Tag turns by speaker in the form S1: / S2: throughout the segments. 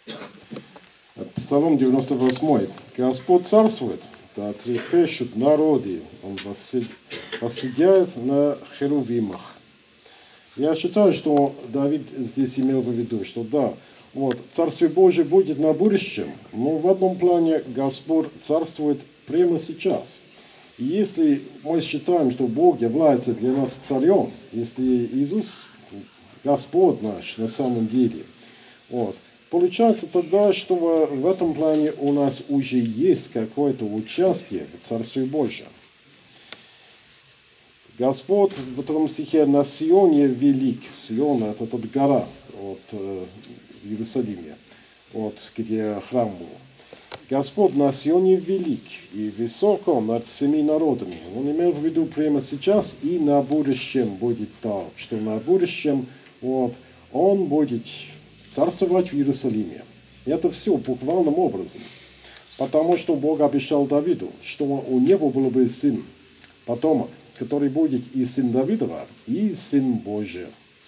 S1: Псалом 98. Господь царствует, да трепещут народы, Он восседает на херувимах. Я считаю, что Давид здесь имел в виду, что да, вот, Царствие Божие будет на будущем, но в одном плане Господь царствует прямо сейчас. И если мы считаем, что Бог является для нас царем, если Иисус Господь наш на самом деле, вот, получается тогда, что в этом плане у нас уже есть какое-то участие в Царстве Божьем. Господь в 2 стихе на Сионе велик. Сион – это эта гора в Иерусалиме, где храм был. Господь на Сионе велик и высоко над всеми народами. Он имел в виду прямо сейчас и на будущем будет так, что на будущем Он будет царствовать в Иерусалиме. И это все буквальным образом. Потому что Бог обещал Давиду, что у него был бы сын, потомок, который будет и сын Давидова, и сын Божий.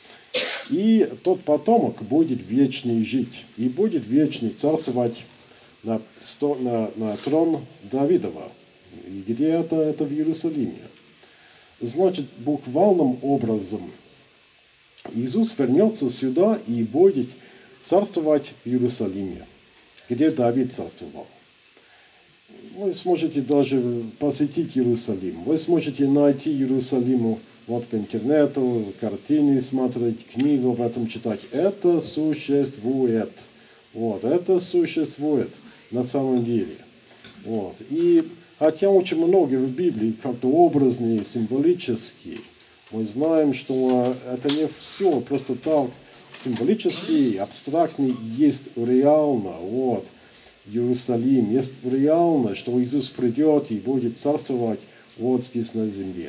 S1: И тот потомок будет вечный жить, и будет вечный царствовать на трон Давидова. И где это? Это в Иерусалиме. Значит, буквальным образом Иисус вернется сюда и будет царствовать в Иерусалиме, где Давид царствовал. Вы сможете даже посетить Иерусалим. Вы сможете найти Иерусалим по интернету, картины смотреть, книгу об этом читать. Это существует. Это существует на самом деле. И хотя очень много в Библии как-то образные, символические, мы знаем, что это не все просто так символический, абстрактный, есть реально. Иерусалим, есть реально, что Иисус придет и будет царствовать здесь на земле.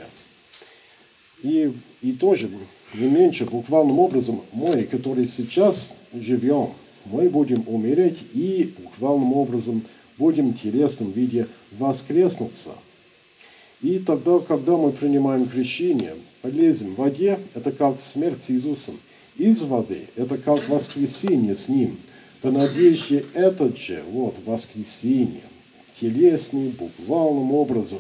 S1: И тоже, не меньше, буквальным образом, мы, которые сейчас живем, мы будем умереть и буквальным образом будем в телесном виде воскреснуться. И тогда, когда мы принимаем крещение, полезем в воде, это как смерть с Иисусом. Из воды, это как воскресение с Ним. По надежде этот же, воскресение, телесный, буквальным образом.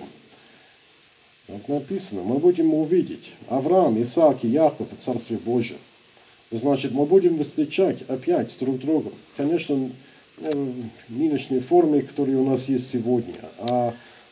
S1: Как написано, мы будем увидеть Авраам, Исаак и Яков в Царстве Божьем. Значит, мы будем встречать опять друг друга. Конечно, в нынешней форме, которая у нас есть сегодня. А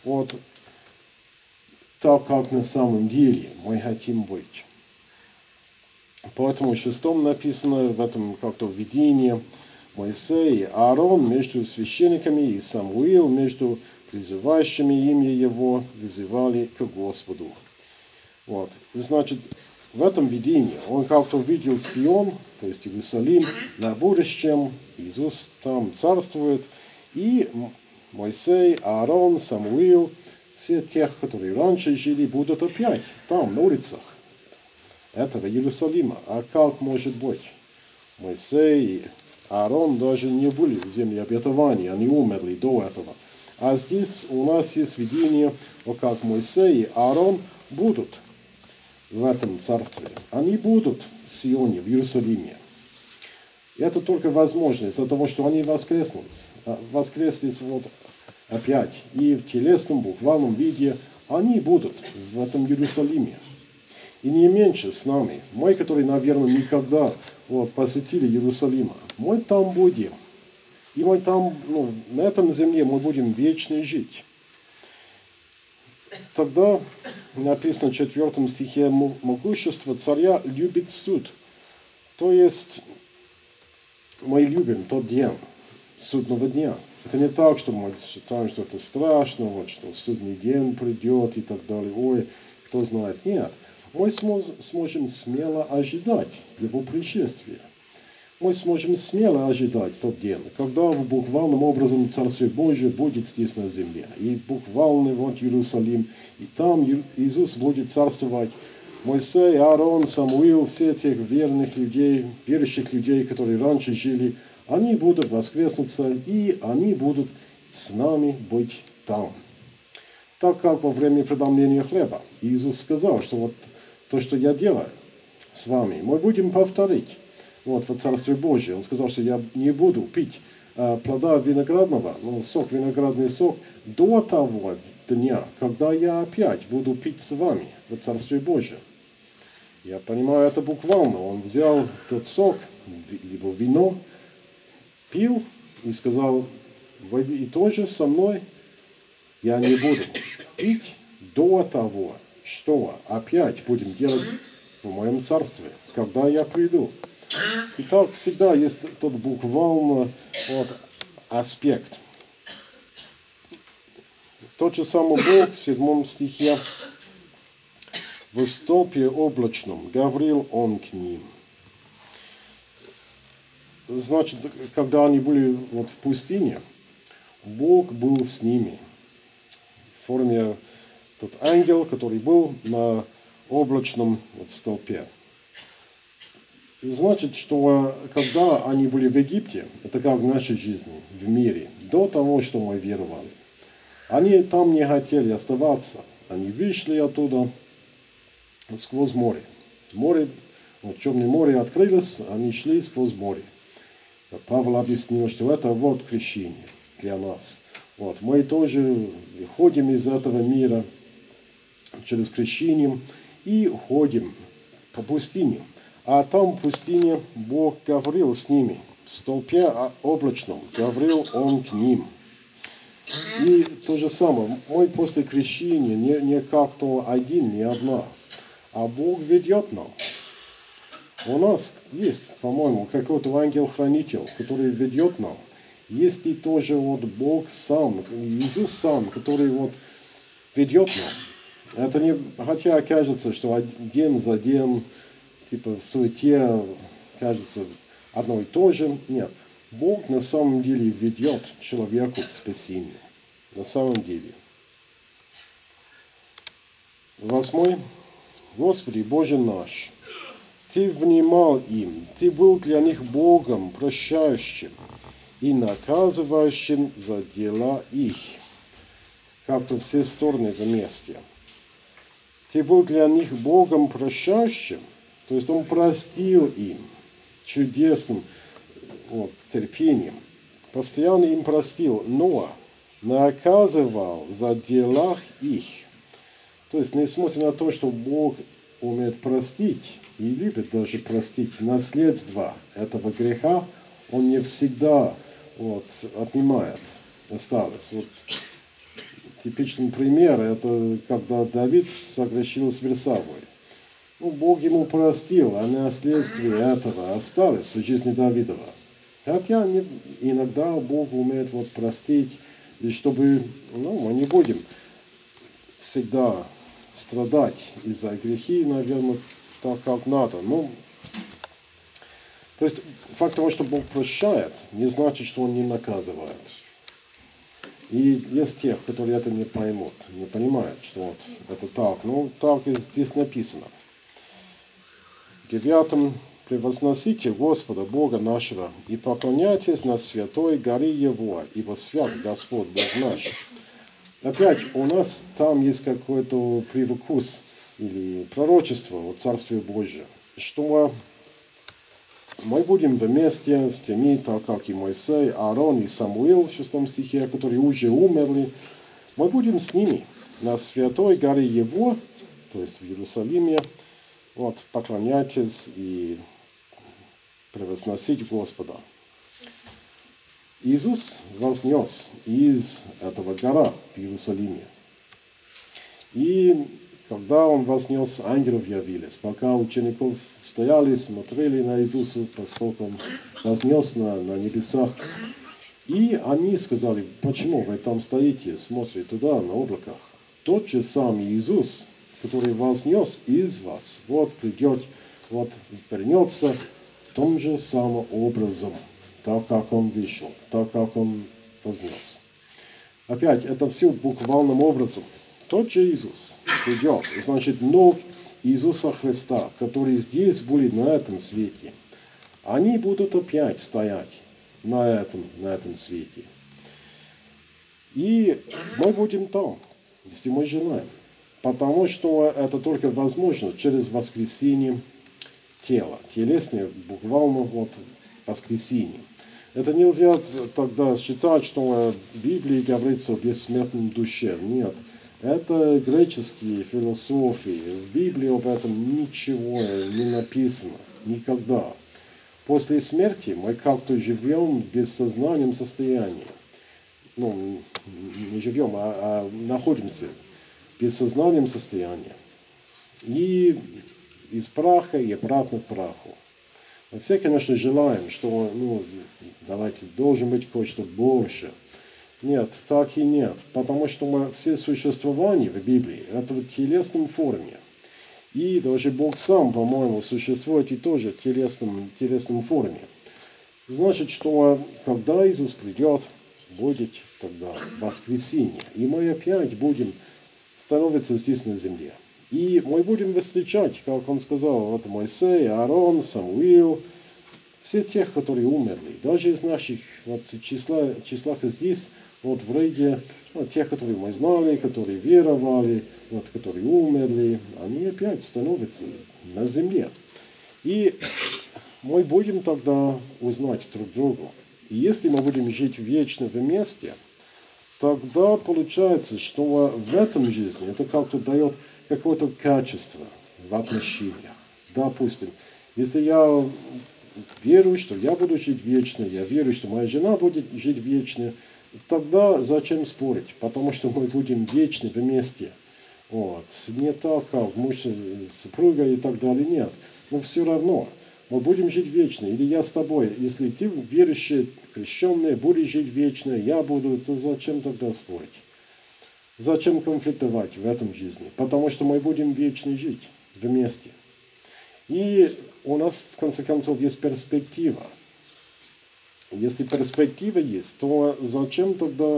S1: так, как на самом деле мы хотим быть. Поэтому в 6 написано в этом как-то видении Моисей и Аарон между священниками и Самуил между призывающими имя его вызывали к Господу. Значит, в этом видении он как-то видел Сион, то есть Иерусалим, на будущем. Иисус там царствует. И Моисей, Аарон, Самуил, все тех, которые раньше жили, будут опять там, на улицах этого Иерусалима. А как может быть? Моисей и Аарон даже не были в земле обетования, они умерли до этого. А здесь у нас есть видение, как Моисей и Аарон будут в этом царстве. Они будут в Сионе, в Иерусалиме. И это только возможно из-за того, что они воскресли опять. И в телесном, буквальном виде они будут в этом Иерусалиме. И не меньше с нами. Мы, которые, наверное, никогда посетили Иерусалим, мы там будем. И мы там, на этом земле мы будем вечно жить. Тогда написано в 4 стихе, могущество царя любит суд. То есть мы любим тот день, судного дня. Это не так, что мы считаем, что это страшно, что судный день придет и так далее. Ой, кто знает. Нет. Мы сможем смело ожидать его пришествия. Мы сможем смело ожидать тот день, когда в буквальном образом Царствие Божие будет здесь на земле. И буквальный Иерусалим. И там Иисус будет царствовать. Моисей, Аарон, Самуил, все тех верных людей, верующих людей, которые раньше жили, они будут воскреснуться, и они будут с нами быть там. Так как во время преломления хлеба Иисус сказал, что то, что я делаю с вами, мы будем повторить. вот, в Царстве Божьем. Он сказал, что я не буду пить плода виноградного, сок, виноградный сок, до того дня, когда я опять буду пить с вами в Царстве Божьем. Я понимаю это буквально. Он взял тот сок, либо вино, пил и сказал: войди и тоже со мной я не буду пить до того, что опять будем делать в моем царстве, когда я приду. И так всегда есть тот буквально аспект. Тот же самый Бог в 7 стихе: в столпе облачном говорил он к ним. Значит, когда они были в пустыне, Бог был с ними в форме тот ангел, который был на облачном столпе. Значит, что когда они были в Египте, это как в нашей жизни, в мире, до того, что мы веровали, они там не хотели оставаться. Они вышли оттуда сквозь море. Черное море открылось, они шли сквозь море. Павел объяснил, что это крещение для нас. Мы тоже ходим из этого мира через крещение и ходим по пустыне. А там в пустыне Бог говорил с ними. В столпе облачном говорил он к ним. И то же самое. Мы после крещения не как-то один, не одна. А Бог ведет нам. У нас есть, по-моему, какой-то ангел-хранитель, который ведет нам. Есть и тоже Бог сам, Иисус сам, который ведет нам. Это не, хотя кажется, что день за день, в суете, кажется одно и то же. Нет, Бог на самом деле ведет человеку к спасению. На самом деле. 8. Господи, Боже наш, Ты внимал им, Ты был для них Богом прощающим и наказывающим за дела их. Как-то все стороны вместе. Ты был для них Богом прощающим, то есть Он простил им чудесным терпением. Постоянно им простил, но наказывал за делах их. То есть, несмотря на то, что Бог умеет простить и любит даже простить наследство этого греха, Он не всегда отнимает. Осталось. Типичный пример, это когда Давид согрешил с Версавой. Бог ему простил, а наследствие этого осталось в жизни Давидова. Хотя иногда Бог умеет простить, и чтобы мы не будем всегда страдать из-за грехи, наверное, так, как надо. То есть факт того, что Бог прощает, не значит, что Он не наказывает. И есть тех, которые это не поймут, не понимают, что это так. Так и здесь написано. В 9. «Превозносите Господа Бога нашего и поклоняйтесь на святой горе Его, ибо свят Господь Бог наш». Опять у нас там есть какой-то привкус или пророчество о Царстве Божьем, что мы будем вместе с теми, так как и Моисей, Аарон и Самуил в 6 стихе, которые уже умерли, мы будем с ними на святой горе Его, то есть в Иерусалиме, поклоняйтесь и превозносить Господа. Иисус вознес из этого гора в Иерусалиме. И когда Он вознес, ангелов явились. Пока учеников стояли, смотрели на Иисуса, поскольку Он вознес на небесах. И они сказали: почему вы там стоите, смотрите туда, на облаках? Тот же самый Иисус, который вознес из вас, придет, вернется в том же самым образом, так как Он вышел, так как Он вознес. Опять, это все буквальным образом. Тот же Иисус придет, значит, ног Иисуса Христа, которые здесь были на этом свете, они будут опять стоять на этом свете. И мы будем там, если мы желаем. Потому что это только возможно через воскресение тело. Телесное буквально вот воскресение. Это нельзя тогда считать, что в Библии говорится о бессмертном душе. Нет. Это греческие философии. В Библии об этом ничего не написано. Никогда. После смерти мы как-то живем в бессознательном состоянии. Ну, не живем, а находимся в бессознательном состоянии. И из праха и обратно к праху. Мы все, конечно, желаем, что, давайте, должен быть кое-что больше. Нет, так и нет. Потому что мы все существования в Библии, это в телесном форме. И даже Бог сам, по-моему, существует и тоже в телесном форме. Значит, что когда Иисус придет, будет тогда воскресенье. И мы опять будем становиться здесь на земле. И мы будем встречать, как он сказал, вот Моисей, Аарон, Самуил, все тех, которые умерли. Даже из наших числах здесь, вот в Риге, тех, которые мы знали, которые веровали, которые умерли, они опять становятся на земле. И мы будем тогда узнать друг друга. И если мы будем жить вечно вместе, тогда получается, что в этом жизни это как-то дает какое-то качество в отношениях. Допустим, если я верую, что я буду жить вечно, я верю, что моя жена будет жить вечно, тогда зачем спорить? Потому что мы будем вечны вместе. Вот. Не так, как муж, супруга и так далее, нет. Но все равно мы будем жить вечно. Или я с тобой, если ты верующий, крещенный, будешь жить вечно, я буду, то зачем тогда спорить? Зачем конфликтовать в этом жизни? Потому что мы будем вечно жить вместе. И у нас, в конце концов, есть перспектива. Если перспектива есть, то зачем тогда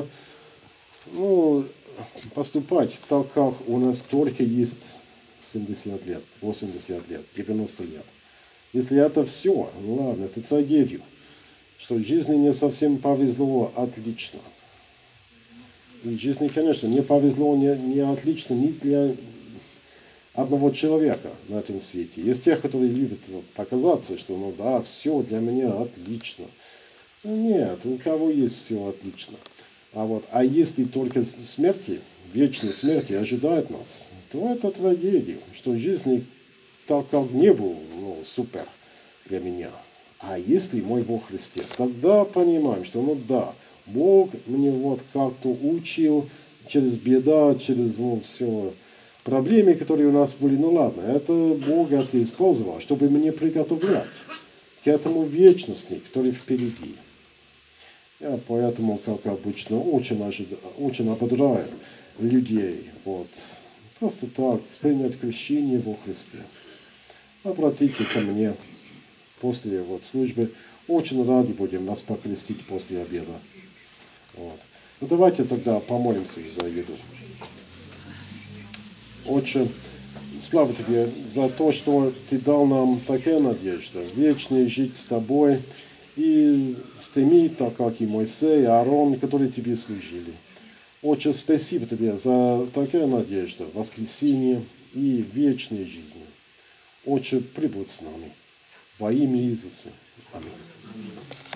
S1: поступать так, как у нас только есть 70 лет, 80 лет, 90 лет? Если это все, ладно, это трагедия, что в жизни не совсем повезло, отлично. И в жизни, конечно, не повезло, не отлично ни для одного человека на этом свете. Есть те, которые любят показаться, что, все для меня отлично. Нет, у кого есть все отлично. А если только смерти, вечной смерти ожидает нас, то это трагедия, что в жизни так как не был, супер для меня. А если мой во Христе, тогда понимаем, что, Бог мне как-то учил через беда, через все проблемы, которые у нас были, ладно, это Бог это использовал, чтобы мне приготовлять к этому вечности, который впереди. Я поэтому, как обычно, очень ободряю людей, просто так, принять крещение во Христе. Обратите ко мне после службы. Очень рады будем нас покрестить после обеда. Давайте тогда помолимся за еду. Отче, слава Тебе за то, что Ты дал нам такая надежда, вечно жить с Тобой и с теми, так как и Моисей, и Аарон, которые Тебе служили. Отче, спасибо Тебе за такую надежду, воскресение и вечной жизни. Отче, прибудь с нами. Во имя Иисуса. Аминь.